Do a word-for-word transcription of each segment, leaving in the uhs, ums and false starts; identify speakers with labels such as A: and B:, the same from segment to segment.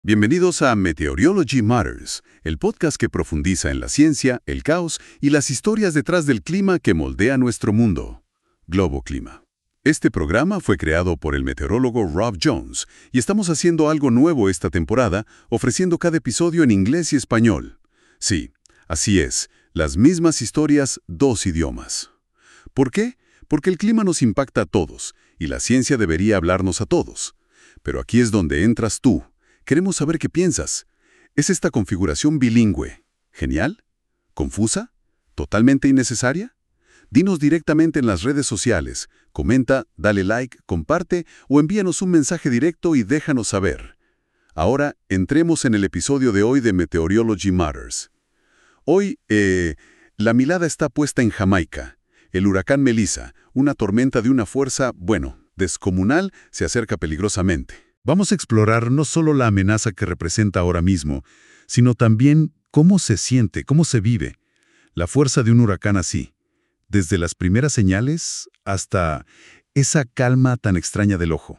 A: Bienvenidos a Meteorology Matters, el podcast que profundiza en la ciencia, el caos y las historias detrás del clima que moldea nuestro mundo. Globo Clima. Este programa fue creado por el meteorólogo Rob Jones y estamos haciendo algo nuevo esta temporada, ofreciendo cada episodio en inglés y español. Sí, así es, las mismas historias, dos idiomas. ¿Por qué? Porque el clima nos impacta a todos y la ciencia debería hablarnos a todos. Pero aquí es donde entras tú. Queremos saber qué piensas. ¿Es esta configuración bilingüe genial? ¿Confusa? ¿Totalmente innecesaria? Dinos directamente en las redes sociales. Comenta, dale like, comparte o envíanos un mensaje directo y déjanos saber. Ahora, entremos en el episodio de hoy de Meteorology Matters. Hoy, eh, la mirada está puesta en Jamaica. El huracán Melissa, una tormenta de una fuerza, bueno, descomunal, se acerca peligrosamente. Vamos a explorar no solo la amenaza que representa ahora mismo, sino también cómo se siente, cómo se vive la fuerza de un huracán así, desde las primeras señales hasta esa calma tan extraña del ojo.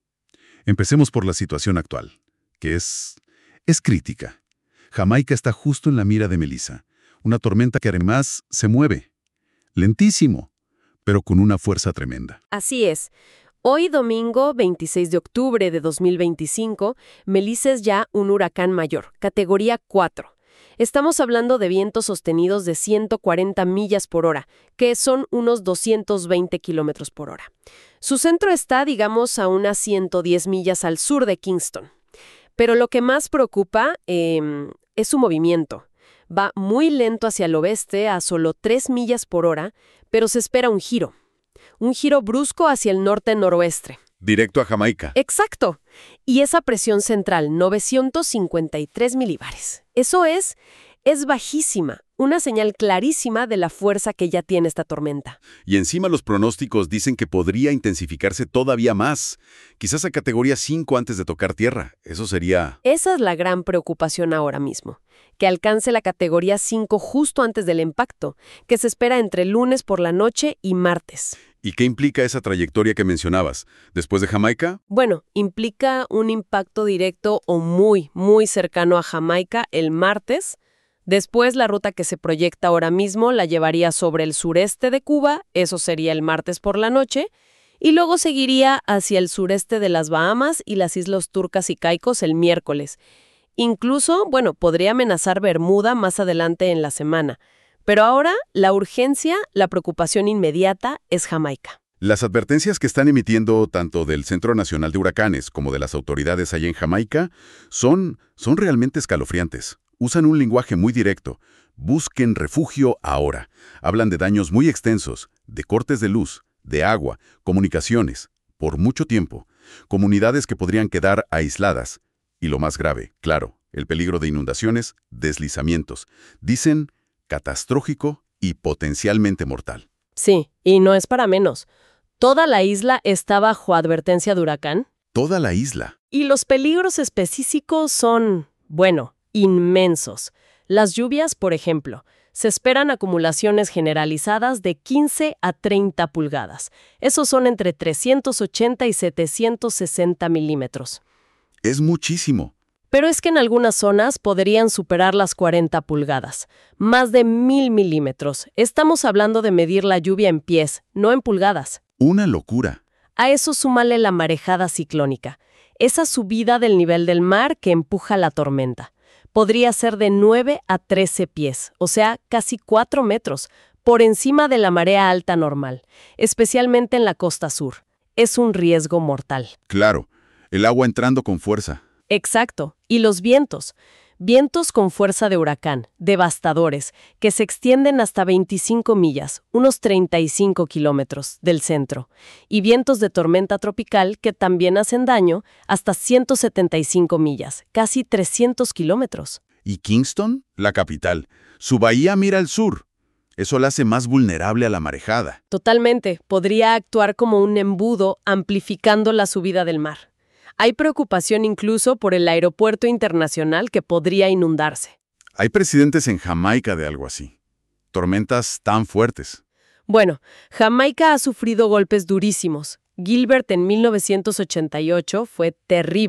A: Empecemos por la situación actual, que es, es crítica. Jamaica está justo en la mira de Melissa, una tormenta que además se mueve, lentísimo, pero con una fuerza tremenda.
B: Así es. Hoy, domingo veintiséis de octubre de dos mil veinticinco, Melissa es ya un huracán mayor, categoría cuatro. Estamos hablando de vientos sostenidos de ciento cuarenta millas por hora, que son unos doscientos veinte kilómetros por hora. Su centro está, digamos, a unas ciento diez millas al sur de Kingston. Pero lo que más preocupa eh, es su movimiento. Va muy lento hacia el oeste, a solo tres millas por hora, pero se espera un giro. Un giro brusco hacia el norte-noroeste.
A: Directo a Jamaica.
B: Exacto. Y esa presión central, novecientos cincuenta y tres milibares. Eso es, es bajísima, una señal clarísima de la fuerza que ya tiene esta tormenta.
A: Y encima los pronósticos dicen que podría intensificarse todavía más, quizás a categoría cinco antes de tocar tierra. Eso sería...
B: Esa es la gran preocupación ahora mismo, que alcance la categoría cinco justo antes del impacto, que se espera entre lunes por la noche y martes.
A: ¿Y qué implica esa trayectoria que mencionabas? ¿Después de Jamaica?
B: Bueno, implica un impacto directo o muy, muy cercano a Jamaica el martes. Después, la ruta que se proyecta ahora mismo la llevaría sobre el sureste de Cuba, eso sería el martes por la noche, y luego seguiría hacia el sureste de las Bahamas y las Islas Turcas y Caicos el miércoles. Incluso, bueno, podría amenazar Bermuda más adelante en la semana. Pero ahora, la urgencia, la preocupación inmediata es Jamaica.
A: Las advertencias que están emitiendo tanto del Centro Nacional de Huracanes como de las autoridades allá en Jamaica son, son realmente escalofriantes. Usan un lenguaje muy directo. Busquen refugio ahora. Hablan de daños muy extensos, de cortes de luz, de agua, comunicaciones, por mucho tiempo. Comunidades que podrían quedar aisladas. Y lo más grave, claro, el peligro de inundaciones, deslizamientos. Dicen catastrófico y potencialmente mortal.
B: Sí, y no es para menos. ¿Toda la isla está bajo advertencia de huracán?
A: Toda la isla.
B: Y los peligros específicos son, bueno, inmensos. Las lluvias, por ejemplo, se esperan acumulaciones generalizadas de quince a treinta pulgadas. Esos son entre trescientos ochenta y setecientos sesenta milímetros.
A: Es muchísimo.
B: Pero es que en algunas zonas podrían superar las cuarenta pulgadas, más de mil milímetros. Estamos hablando de medir la lluvia en pies, no en pulgadas.
A: Una locura.
B: A eso súmale la marejada ciclónica, esa subida del nivel del mar que empuja la tormenta. Podría ser de nueve a trece pies, o sea, casi cuatro metros, por encima de la marea alta normal, especialmente en la costa sur. Es un riesgo mortal.
A: Claro, el agua entrando con fuerza.
B: Exacto. Y los vientos. Vientos con fuerza de huracán, devastadores, que se extienden hasta veinticinco millas, unos treinta y cinco kilómetros, del centro. Y vientos de tormenta tropical que también hacen daño hasta ciento setenta y cinco millas, casi trescientos kilómetros.
A: ¿Y Kingston? La capital. Su bahía mira al sur. Eso la hace más vulnerable a la marejada.
B: Totalmente. Podría actuar como un embudo amplificando la subida del mar. Hay preocupación incluso por el aeropuerto internacional que podría inundarse.
A: Hay precedentes en Jamaica de algo así. Tormentas tan fuertes.
B: Bueno, Jamaica ha sufrido golpes durísimos. Gilbert en mil novecientos ochenta y ocho fue terrible.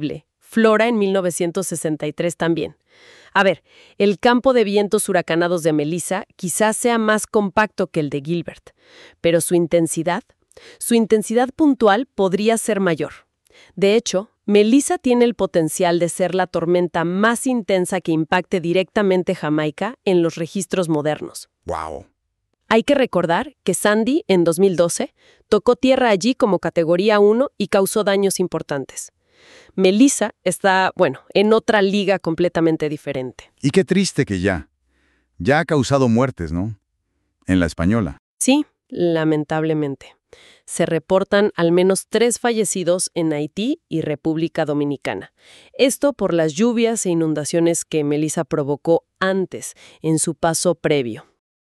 B: Flora en mil novecientos sesenta y tres también. A ver, el campo de vientos huracanados de Melissa quizás sea más compacto que el de Gilbert, pero su intensidad, su intensidad puntual podría ser mayor. De hecho, Melissa tiene el potencial de ser la tormenta más intensa que impacte directamente Jamaica en los registros modernos.
A: ¡Wow!
B: Hay que recordar que Sandy, en dos mil doce, tocó tierra allí como categoría uno y causó daños importantes. Melissa está, bueno, en otra liga completamente diferente.
C: Y qué triste que ya. Ya ha causado muertes, ¿no? En la Española.
B: Sí, lamentablemente. Se reportan al menos tres fallecidos en Haití y República Dominicana. Esto por las lluvias e inundaciones que Melissa provocó antes, en su paso previo.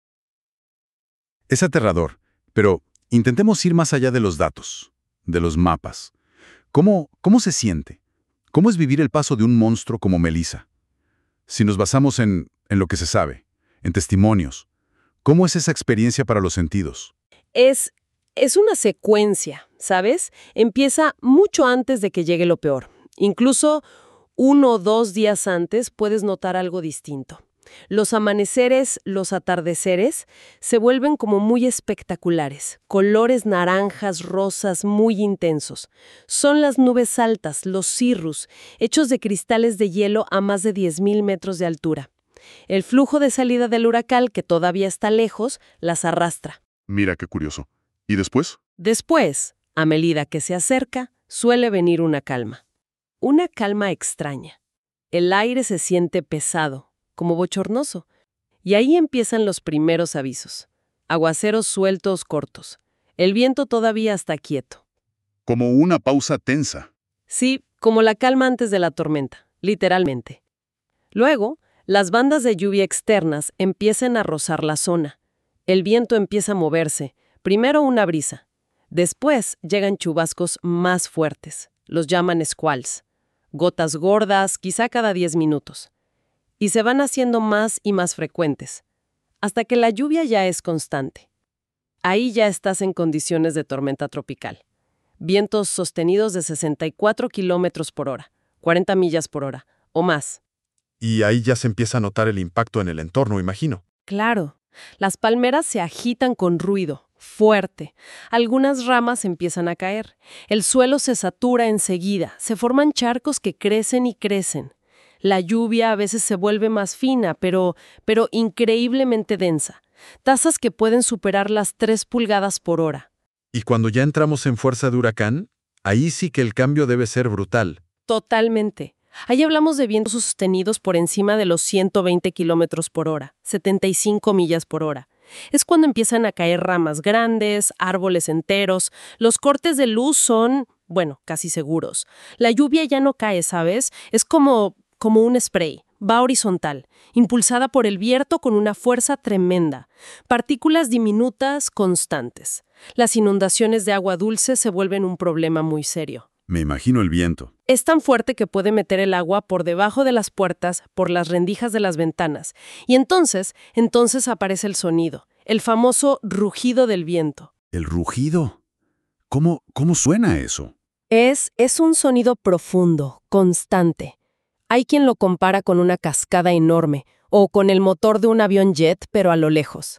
C: Es aterrador, pero intentemos ir más allá de los datos, de los mapas. ¿Cómo, cómo se siente? ¿Cómo es vivir el paso de un monstruo como Melissa? Si nos basamos en, en lo que se sabe, en testimonios, ¿cómo es esa experiencia para los sentidos?
B: Es, es una secuencia, ¿sabes? Empieza mucho antes de que llegue lo peor. Incluso uno o dos días antes puedes notar algo distinto. Los amaneceres, los atardeceres, se vuelven como muy espectaculares, colores naranjas, rosas, muy intensos. Son las nubes altas, los cirrus, hechos de cristales de hielo a más de diez mil metros de altura. El flujo de salida del huracán, que todavía está lejos, las arrastra.
A: Mira qué curioso. ¿Y después?
B: Después, a medida que se acerca, suele venir una calma. Una calma extraña. El aire se siente pesado, como bochornoso. Y ahí empiezan los primeros avisos. Aguaceros sueltos cortos. El viento todavía está quieto.
A: Como una pausa tensa.
B: Sí, como la calma antes de la tormenta, literalmente. Luego, las bandas de lluvia externas empiezan a rozar la zona. El viento empieza a moverse. Primero una brisa. Después llegan chubascos más fuertes. Los llaman squalls. Gotas gordas, quizá cada diez minutos. Y se van haciendo más y más frecuentes, hasta que la lluvia ya es constante. Ahí ya estás en condiciones de tormenta tropical. Vientos sostenidos de sesenta y cuatro kilómetros por hora, cuarenta millas por hora, o más.
C: Y ahí ya se empieza a notar el impacto en el entorno, imagino.
B: Claro, las palmeras se agitan con ruido, fuerte. Algunas ramas empiezan a caer. El suelo se satura enseguida, se forman charcos que crecen y crecen. La lluvia a veces se vuelve más fina, pero, pero increíblemente densa. Tazas que pueden superar las tres pulgadas por hora.
C: Y cuando ya entramos en fuerza de huracán, ahí sí que el cambio debe ser brutal.
B: Totalmente. Ahí hablamos de vientos sostenidos por encima de los ciento veinte kilómetros por hora, setenta y cinco millas por hora. Es cuando empiezan a caer ramas grandes, árboles enteros. Los cortes de luz son, bueno, casi seguros. La lluvia ya no cae, ¿sabes? Es como... como un spray, va horizontal, impulsada por el viento con una fuerza tremenda. Partículas diminutas constantes. Las inundaciones de agua dulce se vuelven un problema muy serio.
A: Me imagino el viento.
B: Es tan fuerte que puede meter el agua por debajo de las puertas, por las rendijas de las ventanas. Y entonces, entonces aparece el sonido, el famoso rugido del viento.
A: ¿El rugido? ¿Cómo, cómo suena eso?
B: Es, es un sonido profundo, constante. Hay quien lo compara con una cascada enorme o con el motor de un avión jet, pero a lo lejos.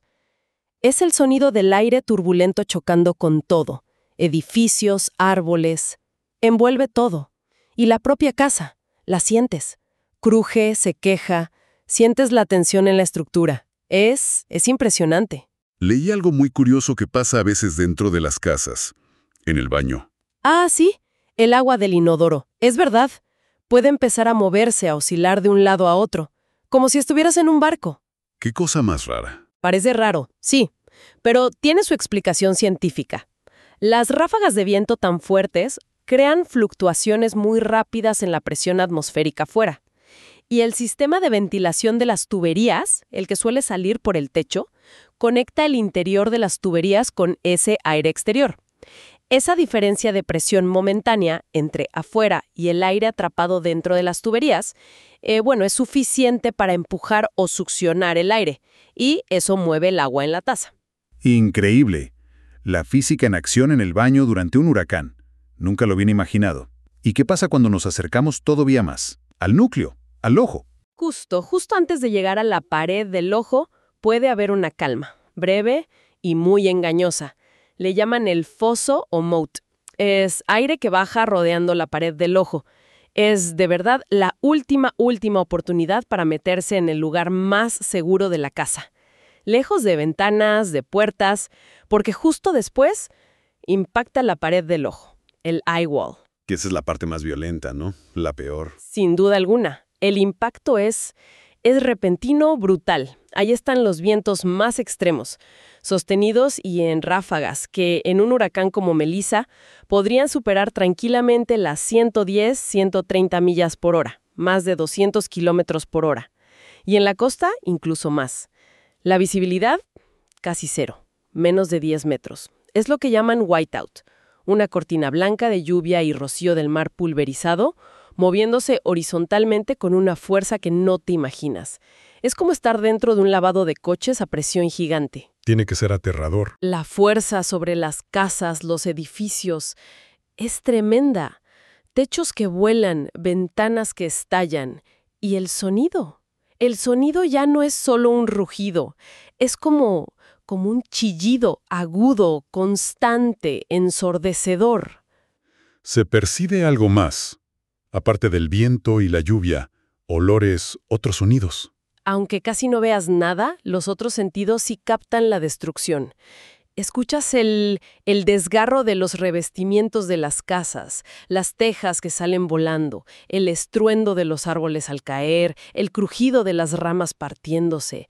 B: Es el sonido del aire turbulento chocando con todo, edificios, árboles. Envuelve todo. Y la propia casa, la sientes. Cruje, se queja, sientes la tensión en la estructura. Es, es impresionante.
A: Leí algo muy curioso que pasa a veces dentro de las casas, en el baño.
B: Ah, sí, el agua del inodoro. Es verdad. Puede empezar a moverse, a oscilar de un lado a otro, como si estuvieras en un barco.
A: ¿Qué cosa más rara?
B: Parece raro, sí, pero tiene su explicación científica. Las ráfagas de viento tan fuertes crean fluctuaciones muy rápidas en la presión atmosférica afuera. Y el sistema de ventilación de las tuberías, el que suele salir por el techo, conecta el interior de las tuberías con ese aire exterior. Esa diferencia de presión momentánea entre afuera y el aire atrapado dentro de las tuberías, eh, bueno, es suficiente para empujar o succionar el aire, y eso mueve el agua en la taza.
C: Increíble. La física en acción en el baño durante un huracán. Nunca lo hubiera imaginado. ¿Y qué pasa cuando nos acercamos todavía más? Al núcleo, al ojo.
B: Justo, justo antes de llegar a la pared del ojo, puede haber una calma, breve y muy engañosa. Le llaman el foso o moat. Es aire que baja rodeando la pared del ojo. Es, de verdad, la última, última oportunidad para meterse en el lugar más seguro de la casa. Lejos de ventanas, de puertas, porque justo después impacta la pared del ojo, el eye wall.
A: Que esa es la parte más violenta, ¿no? La peor.
B: Sin duda alguna. El impacto es, es repentino, brutal. Ahí están los vientos más extremos, sostenidos y en ráfagas, que en un huracán como Melissa podrían superar tranquilamente las ciento diez, ciento treinta millas por hora, más de doscientos kilómetros por hora. Y en la costa, incluso más. La visibilidad, casi cero, menos de diez metros. Es lo que llaman whiteout, una cortina blanca de lluvia y rocío del mar pulverizado, moviéndose horizontalmente con una fuerza que no te imaginas. Es como estar dentro de un lavado de coches a presión gigante.
A: Tiene que ser aterrador.
B: La fuerza sobre las casas, los edificios, es tremenda. Techos que vuelan, ventanas que estallan. Y el sonido. El sonido ya no es solo un rugido. Es como, como un chillido agudo, constante, ensordecedor.
A: Se percibe algo más. Aparte del viento y la lluvia, olores, otros sonidos.
B: Aunque casi no veas nada, los otros sentidos sí captan la destrucción. Escuchas el, el desgarro de los revestimientos de las casas, las tejas que salen volando, el estruendo de los árboles al caer, el crujido de las ramas partiéndose.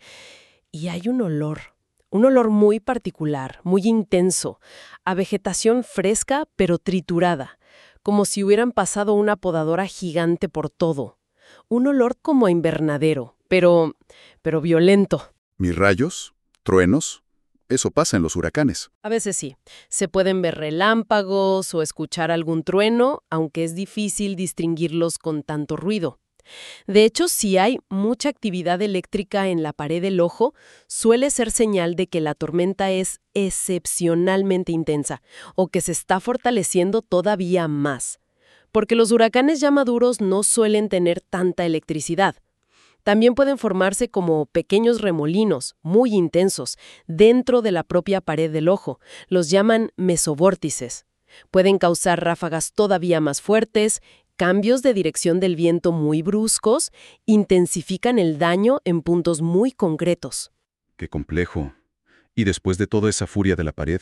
B: Y hay un olor, un olor muy particular, muy intenso, a vegetación fresca pero triturada, como si hubieran pasado una podadora gigante por todo. Un olor como a invernadero, pero, pero violento.
C: ¿Mis rayos? ¿Truenos? Eso pasa en los huracanes.
B: A veces sí. Se pueden ver relámpagos o escuchar algún trueno, aunque es difícil distinguirlos con tanto ruido. De hecho, si hay mucha actividad eléctrica en la pared del ojo, suele ser señal de que la tormenta es excepcionalmente intensa o que se está fortaleciendo todavía más. Porque los huracanes ya maduros no suelen tener tanta electricidad. También pueden formarse como pequeños remolinos, muy intensos, dentro de la propia pared del ojo. Los llaman mesobórtices. Pueden causar ráfagas todavía más fuertes, cambios de dirección del viento muy bruscos, intensifican el daño en puntos muy concretos.
C: Qué complejo. Y después de toda esa furia de la pared,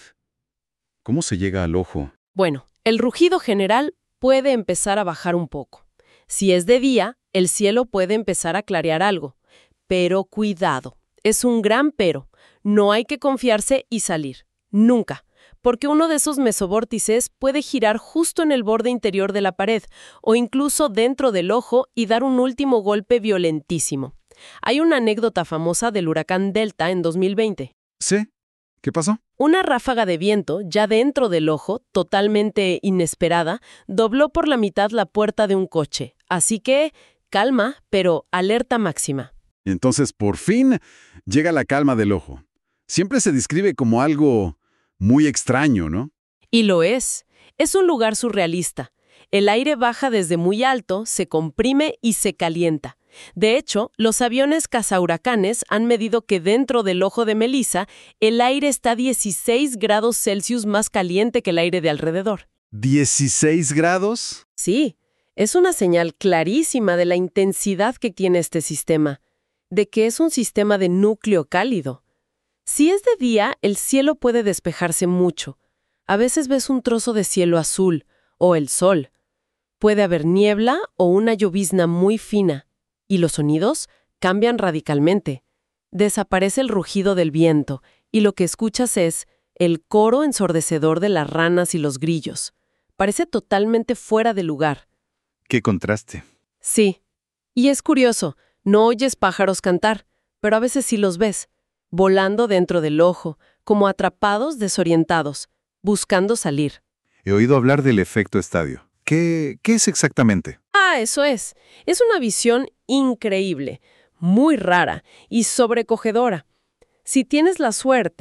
C: ¿cómo se llega al ojo?
B: Bueno, el rugido general puede empezar a bajar un poco. Si es de día, el cielo puede empezar a clarear algo. Pero cuidado, es un gran pero. No hay que confiarse y salir. Nunca. Porque uno de esos mesobórtices puede girar justo en el borde interior de la pared o incluso dentro del ojo y dar un último golpe violentísimo. Hay una anécdota famosa del huracán Delta en dos mil veinte.
C: ¿Sí? ¿Qué pasó?
B: Una ráfaga de viento, ya dentro del ojo, totalmente inesperada, dobló por la mitad la puerta de un coche. Así que, calma, pero alerta máxima.
C: Entonces, por fin, llega la calma del ojo. Siempre se describe como algo muy extraño, ¿no?
B: Y lo es. Es un lugar surrealista. El aire baja desde muy alto, se comprime y se calienta. De hecho, los aviones cazahuracanes han medido que dentro del ojo de Melissa, el aire está dieciséis grados Celsius más caliente que el aire de alrededor.
C: ¿dieciséis grados?
B: Sí, es una señal clarísima de la intensidad que tiene este sistema, de que es un sistema de núcleo cálido. Si es de día, el cielo puede despejarse mucho. A veces ves un trozo de cielo azul, o el sol. Puede haber niebla o una llovizna muy fina. Y los sonidos cambian radicalmente. Desaparece el rugido del viento, y lo que escuchas es el coro ensordecedor de las ranas y los grillos. Parece totalmente fuera de lugar.
C: ¡Qué contraste!
B: Sí. Y es curioso, no oyes pájaros cantar, pero a veces sí los ves, volando dentro del ojo, como atrapados, desorientados, buscando salir.
C: He oído hablar del efecto estadio. ¿Qué, qué es exactamente?
B: Ah, eso es. Es una visión increíble, muy rara y sobrecogedora. Si tienes la suerte,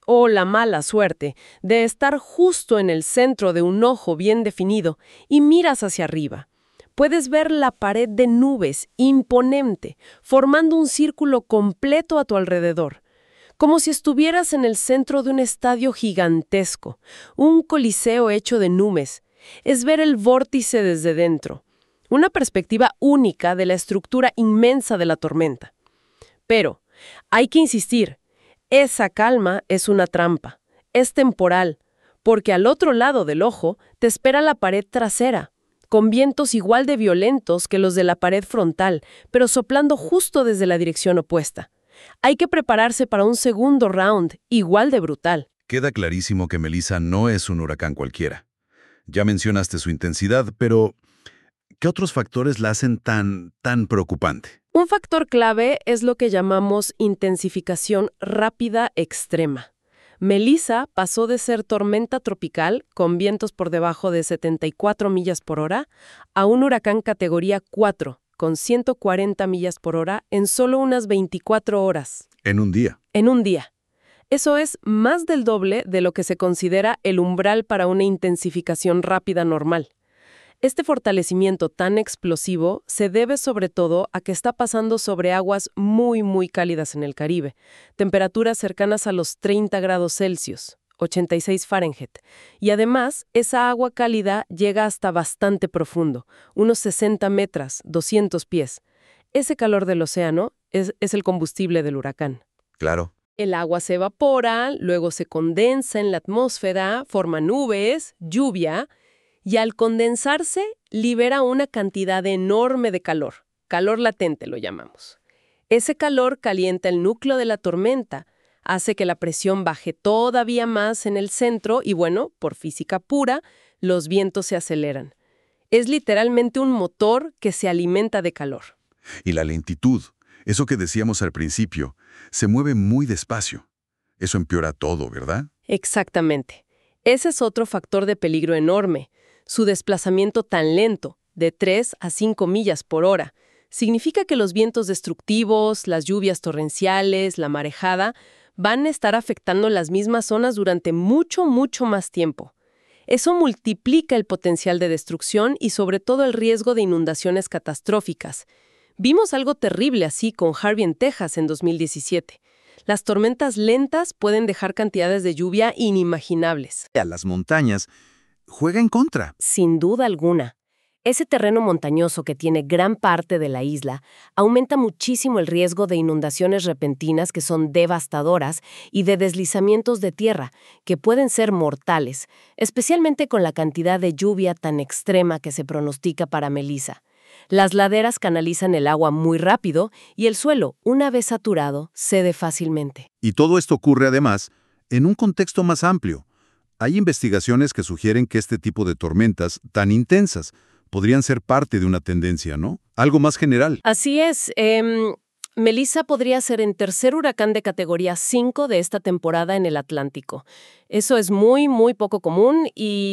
B: o la mala suerte de estar justo en el centro de un ojo bien definido y miras hacia arriba. Puedes ver la pared de nubes imponente, formando un círculo completo a tu alrededor, como si estuvieras en el centro de un estadio gigantesco, un coliseo hecho de nubes. Es ver el vórtice desde dentro, una perspectiva única de la estructura inmensa de la tormenta. Pero hay que insistir, esa calma es una trampa, es temporal, porque al otro lado del ojo te espera la pared trasera, con vientos igual de violentos que los de la pared frontal, pero soplando justo desde la dirección opuesta. Hay que prepararse para un segundo round, igual de brutal.
C: Queda clarísimo que Melissa no es un huracán cualquiera. Ya mencionaste su intensidad, pero ¿qué otros factores la hacen tan, tan preocupante?
B: Un factor clave es lo que llamamos intensificación rápida extrema. Melissa pasó de ser tormenta tropical, con vientos por debajo de setenta y cuatro millas por hora, a un huracán categoría cuatro, con ciento cuarenta millas por hora en solo unas veinticuatro horas.
C: En un día.
B: En un día. Eso es más del doble de lo que se considera el umbral para una intensificación rápida normal. Este fortalecimiento tan explosivo se debe sobre todo a que está pasando sobre aguas muy, muy cálidas en el Caribe, temperaturas cercanas a los treinta grados Celsius, ochenta y seis Fahrenheit, y además esa agua cálida llega hasta bastante profundo, unos sesenta metros, doscientos pies. Ese calor del océano es, es el combustible del huracán.
C: Claro.
B: El agua se evapora, luego se condensa en la atmósfera, forma nubes, lluvia, y al condensarse libera una cantidad enorme de calor. Calor latente lo llamamos. Ese calor calienta el núcleo de la tormenta, hace que la presión baje todavía más en el centro y, bueno, por física pura, los vientos se aceleran. Es literalmente un motor que se alimenta de calor.
C: Y la lentitud, eso que decíamos al principio, se mueve muy despacio. Eso empeora todo, ¿verdad?
B: Exactamente. Ese es otro factor de peligro enorme. Su desplazamiento tan lento, de tres a cinco millas por hora, significa que los vientos destructivos, las lluvias torrenciales, la marejada, van a estar afectando las mismas zonas durante mucho, mucho más tiempo. Eso multiplica el potencial de destrucción y sobre todo el riesgo de inundaciones catastróficas. Vimos algo terrible así con Harvey en Texas en dos mil diecisiete. Las tormentas lentas pueden dejar cantidades de lluvia inimaginables.
C: A las montañas juega en contra.
B: Sin duda alguna. Ese terreno montañoso que tiene gran parte de la isla aumenta muchísimo el riesgo de inundaciones repentinas que son devastadoras y de deslizamientos de tierra que pueden ser mortales, especialmente con la cantidad de lluvia tan extrema que se pronostica para Melissa. Las laderas canalizan el agua muy rápido y el suelo, una vez saturado, cede fácilmente.
C: Y todo esto ocurre además en un contexto más amplio. Hay investigaciones que sugieren que este tipo de tormentas tan intensas podrían ser parte de una tendencia, ¿no? Algo más general.
B: Así es. Eh, Melissa podría ser el tercer huracán de categoría cinco de esta temporada en el Atlántico. Eso es muy, muy poco común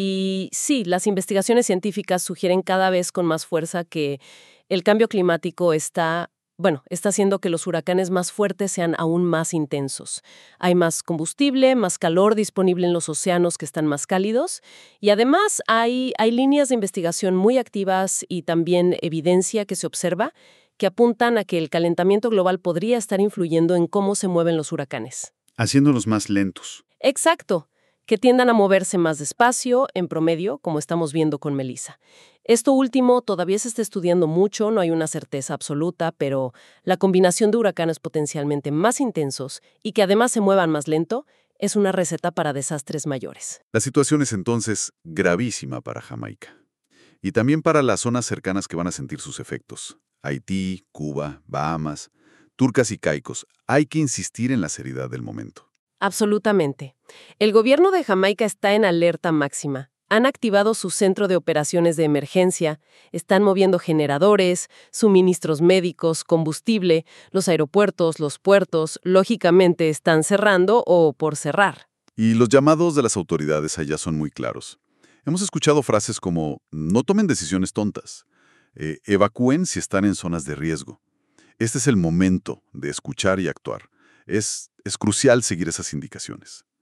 B: y sí, las investigaciones científicas sugieren cada vez con más fuerza que el cambio climático está... Bueno, está haciendo que los huracanes más fuertes sean aún más intensos. Hay más combustible, más calor disponible en los océanos que están más cálidos y además hay, hay líneas de investigación muy activas y también evidencia que se observa que apuntan a que el calentamiento global podría estar influyendo en cómo se mueven los huracanes.
C: Haciéndolos más lentos.
B: Exacto, que tiendan a moverse más despacio, en promedio, como estamos viendo con Melissa. Esto último todavía se está estudiando mucho, no hay una certeza absoluta, pero la combinación de huracanes potencialmente más intensos y que además se muevan más lento es una receta para desastres mayores.
D: La situación es entonces gravísima para Jamaica. Y también para las zonas cercanas que van a sentir sus efectos. Haití, Cuba, Bahamas, Turcas y Caicos. Hay que insistir en la seriedad del momento.
B: Absolutamente. El gobierno de Jamaica está en alerta máxima. Han activado su centro de operaciones de emergencia, están moviendo generadores, suministros médicos, combustible, los aeropuertos, los puertos, lógicamente están cerrando o por cerrar.
D: Y los llamados de las autoridades allá son muy claros. Hemos escuchado frases como, no tomen decisiones tontas, eh, evacúen si están en zonas de riesgo. Este es el momento de escuchar y actuar. Es, es crucial seguir esas indicaciones.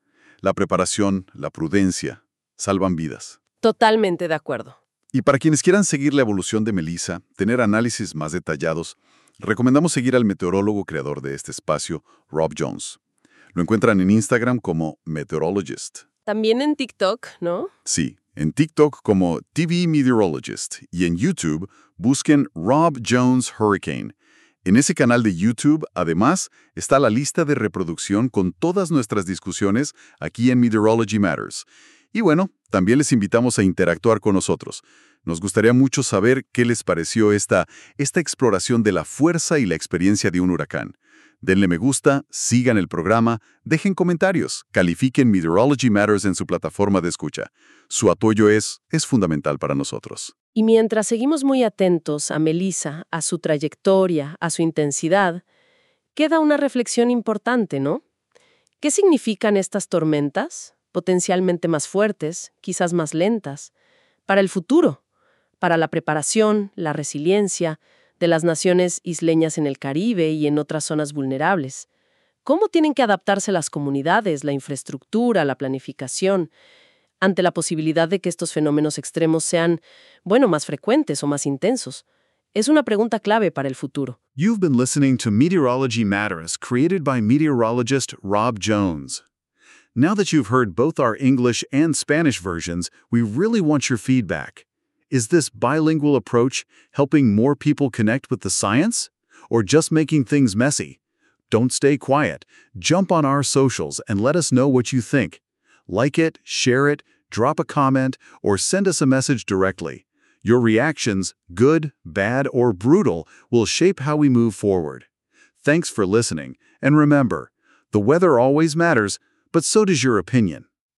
D: La preparación, la prudencia, salvan vidas.
B: Totalmente de acuerdo.
D: Y para quienes quieran seguir la evolución de Melissa, tener análisis más detallados, recomendamos seguir al meteorólogo creador de este espacio, Rob Jones. Lo encuentran en Instagram como Meteorologist.
B: También en TikTok, ¿no?
D: Sí, en TikTok como T V Meteorologist y en YouTube busquen Rob Jones Hurricane. En ese canal de YouTube, además, está la lista de reproducción con todas nuestras discusiones aquí en Meteorology Matters. Y bueno, también les invitamos a interactuar con nosotros. Nos gustaría mucho saber qué les pareció esta, esta exploración de la fuerza y la experiencia de un huracán. Denle me gusta, sigan el programa, dejen comentarios, califiquen Meteorology Matters en su plataforma de escucha. Su apoyo es, es fundamental para nosotros.
B: Y mientras seguimos muy atentos a Melissa, a su trayectoria, a su intensidad, queda una reflexión importante, ¿no? ¿Qué significan estas tormentas, potencialmente más fuertes, quizás más lentas, para el futuro, para la preparación, la resiliencia de las naciones isleñas en el Caribe y en otras zonas vulnerables? ¿Cómo tienen que adaptarse las comunidades, la infraestructura, la planificación, ante la posibilidad de que estos fenómenos extremos sean, bueno, más frecuentes o más intensos? Es una pregunta clave para el futuro.
E: You've been listening to Meteorology Matters, created by meteorologist Rob Jones. Now that you've heard both our English and Spanish versions, we really want your feedback. Is this bilingual approach helping more people connect with the science? Or just making things messy? Don't stay quiet. Jump on our socials and let us know what you think. Like it, share it, drop a comment, or send us a message directly. Your reactions, good, bad, or brutal, will shape how we move forward. Thanks for listening, and remember, the weather always matters, but so does your opinion.